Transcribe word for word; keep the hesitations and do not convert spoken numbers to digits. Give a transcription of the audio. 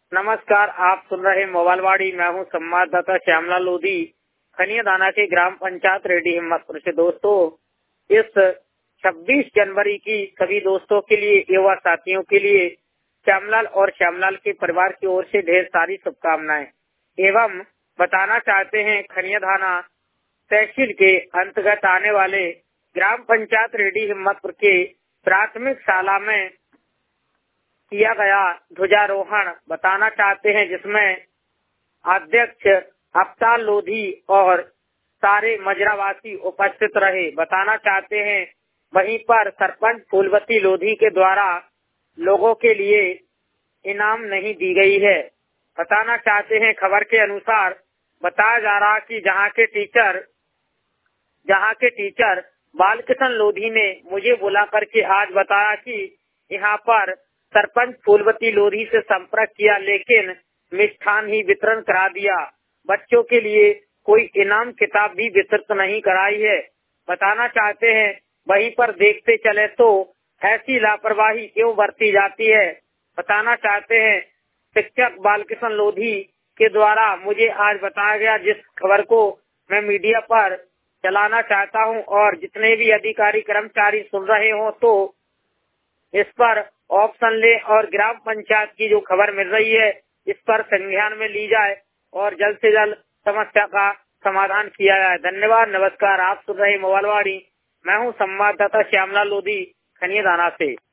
नमस्कार, आप सुन रहे मोबाइलवाड़ी। मैं हूं संवाददाता श्यामलाल लोधी, खनिया दाना के ग्राम पंचायत रेडी हिम्मतपुर से। दोस्तों, इस छब्बीस जनवरी की सभी दोस्तों के लिए एवं साथियों के लिए श्यामलाल और श्यामलाल के परिवार की ओर से ढेर सारी शुभकामनाएं एवं बताना चाहते हैं खनिया दाना तहसील के अंतर्गत आने वाले ग्राम पंचायत रेडी हिम्मतपुर के प्राथमिक शाला में किया गया ध्वजारोहण बताना चाहते हैं, जिसमें अध्यक्ष अवतार लोधी और सारे मजरावासी उपस्थित रहे। बताना चाहते हैं वहीं पर सरपंच फूलवती लोधी के द्वारा लोगों के लिए इनाम नहीं दी गई है। बताना चाहते हैं खबर के अनुसार बताया जा रहा कि जहां के टीचर जहां के टीचर बालकृष्ण लोधी ने मुझे बुला करके आज बताया कि यहाँ पर सरपंच फूलवती लोधी से संपर्क किया, लेकिन मिष्ठान ही वितरण करा दिया। बच्चों के लिए कोई इनाम किताब भी वितरित नहीं कराई है। बताना चाहते हैं वहीं पर देखते चले तो ऐसी लापरवाही क्यों बरती जाती है। बताना चाहते हैं शिक्षक बालकृष्ण लोधी के द्वारा मुझे आज बताया गया, जिस खबर को मैं मीडिया पर चलाना चाहता हूं और जितने भी अधिकारी कर्मचारी सुन रहे हो तो इस पर ऑप्शन ले और ग्राम पंचायत की जो खबर मिल रही है इस पर संज्ञान में ली जाए और जल्द से जल्द समस्या का समाधान किया जाए। धन्यवाद, नमस्कार। आप सुन रहे मोबाइलवाड़ी। मैं हूं संवाददाता श्यामलाल लोधी, खनिया दाना से।